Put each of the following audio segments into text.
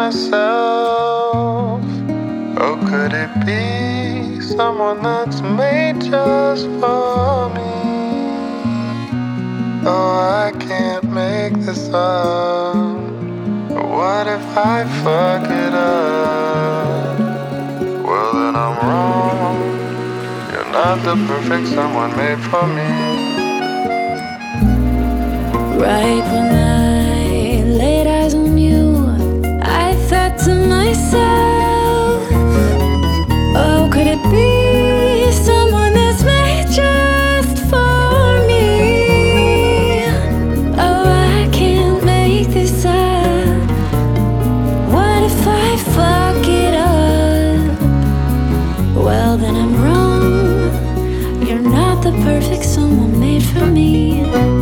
myself, oh, could it be someone that's made just for me? Oh, I can't make this up. What if I fuck it up? Well, then I'm wrong. You're not the perfect someone made for me. Right when I laid eyes on you, I thought to myself, oh, could it be someone that's made just for me? Oh, I can't make this up. What if I fuck it up? Well, then I'm wrong. You're not the perfect someone made for me.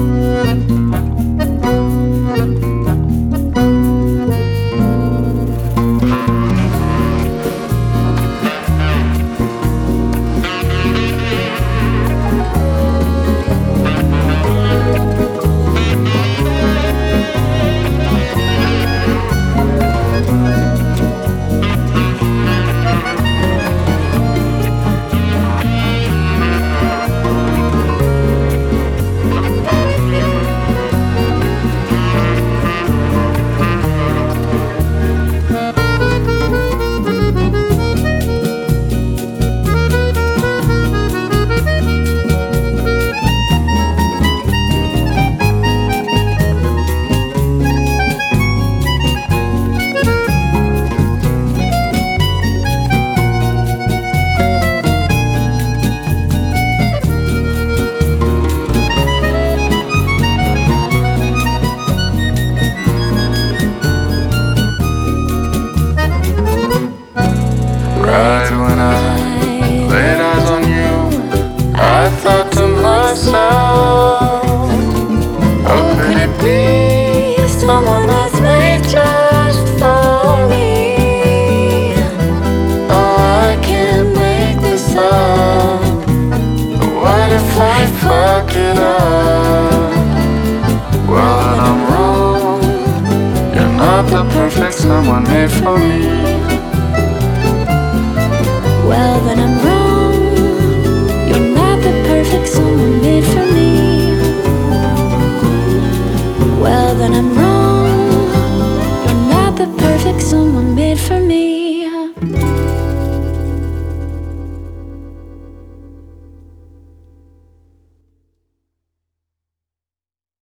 Right when I laid eyes on you, I thought to myself, oh, could it be someone that's made just for me? Oh, I can't make this up. What if I fuck it up? Well, then I'm wrong. You're not the perfect someone made for me. Well, then I'm wrong. You're not the perfect someone made for me. Well, then I'm wrong. You're not the perfect someone made for me.